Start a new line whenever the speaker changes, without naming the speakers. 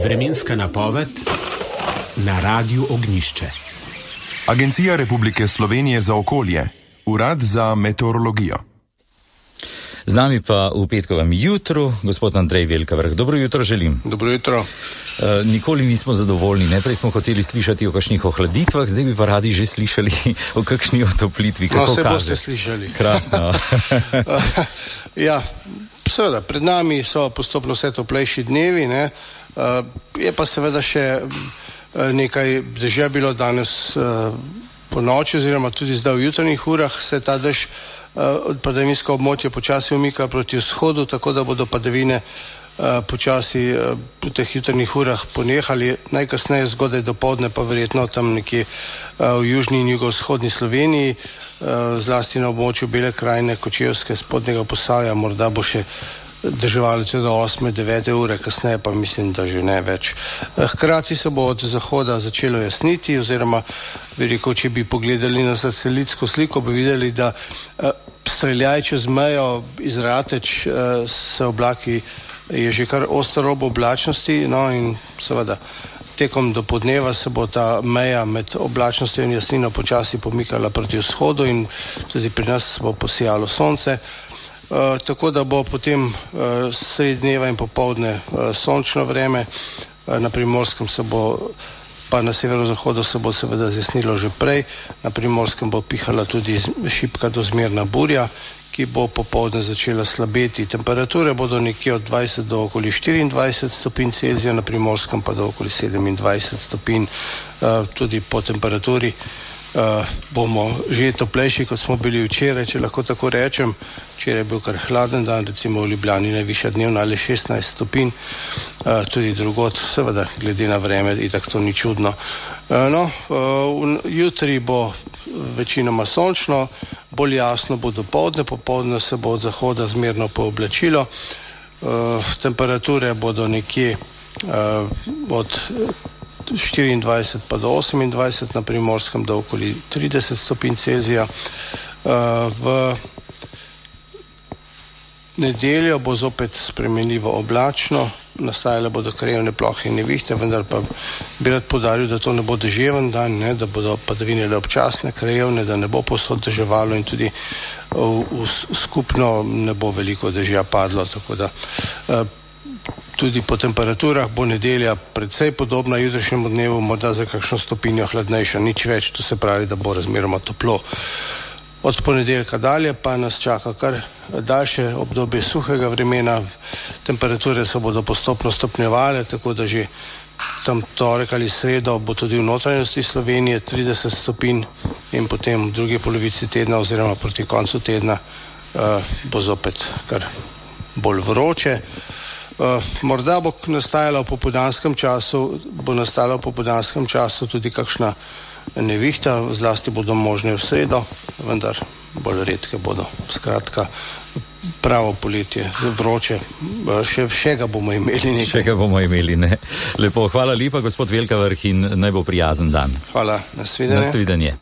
Vremenska napoved na Radiu Ognjišče.
Agencija Republike Slovenije za okolje, Urad za meteorologijo.
Z nami pa v petkovem jutru gospod Andrej Velkavrh. Dobro jutro želim.
Dobro jutro.
Nikoli nismo zadovoljni. Najprej smo hoteli slišati o kakšnih ohladitvah, zdaj bi pa radi že slišali o kakšni otoplitvi.
No, se boste slišali.
Krasno.
Ja, seveda, pred nami so postopno vse toplejši dnevi, ne. Je pa seveda še nekaj dežja bilo danes po noči oziroma tudi zdaj v jutranjih urah se ta dež od padavinsko območje počasi umika proti vzhodu, tako da bodo padavine počasi v teh jutranjih urah ponehali, najkasneje zgodaj dopoldne pa verjetno tam nekje v južni in jugovzhodni Sloveniji, zlasti na območju Bele krajine, Kočevske, Spodnjega Posavja, morda bo še deževalo do 8-9 ure, kasneje pa mislim, da že ne več. Hkrati se bo od zahoda začelo jasniti, oziroma bi rekel, če bi pogledali na satelitsko sliko, bi videli, da streljaj čez mejo iz Rateč se oblaki je že kar oster rob oblačnosti, no in seveda tekom do podneva se bo ta meja med oblačnostjo in jasnino počasi pomikala proti vzhodu in tudi pri nas bo posijalo sonce. Tako da bo potem sredi dneva in popoldne sončno vreme, na Primorskem se bo, pa na severozahodu se bo seveda zjasnilo že prej, na Primorskem bo pihala tudi šibka do zmerna burja, ki bo popoldne začela slabeti. Temperature bodo nekje od 20 do okoli 24 stopinj Celzija, na Primorskem pa do okoli 27 stopinj. Tudi po temperaturi bomo že toplejši, kot smo bili včeraj, če lahko tako rečem. Včeraj je bil kar hladen dan, recimo v Ljubljani najvišja dnevna ali 16 stopinj, tudi drugod, seveda glede na vreme, itak to ni čudno. Jutri bo večinoma sončno, bolj jasno bo dopoldne, popoldne se bo od zahoda zmerno pooblačilo. Temperature bodo nekje od 24 pa do 28, na Primorskem do okoli 30 stopinj Celzija. V nedeljo bo zopet spremenljivo oblačno, nastajale bodo krajevne plohe in nevihte, vendar pa bi rad poudaril, da to ne bo deževen dan, ne, da bodo padavine le občasne, krajevne, da ne bo povsod deževalo in tudi skupno ne bo veliko dežja padlo, tako da tudi po temperaturah bo nedelja precej podobna jutrišnjemu dnevu, morda za kakšno stopinjo hladnejša, nič več, to se pravi, da bo razmeroma toplo. Od ponedeljka dalje pa nas čaka kar daljše obdobje suhega vremena, temperature se bodo postopno stopnjevale, tako da že tam torek ali sredo bo tudi v notranjosti Slovenije 30 stopinj in potem v drugi polovici tedna oziroma proti koncu tedna bo zopet kar bolj vroče. Morda bo nastala v popoldanskem času tudi kakšna nevihta, zlasti bodo možne v sredo, vendar bolj redke bodo. Skratka, pravo poletje, vroče, še ga bomo imeli nekaj.
Še ga bomo imeli, ne. Lepo, hvala lepa, gospod Velkavrh, in naj bo prijazen dan.
Hvala, nasvidenje.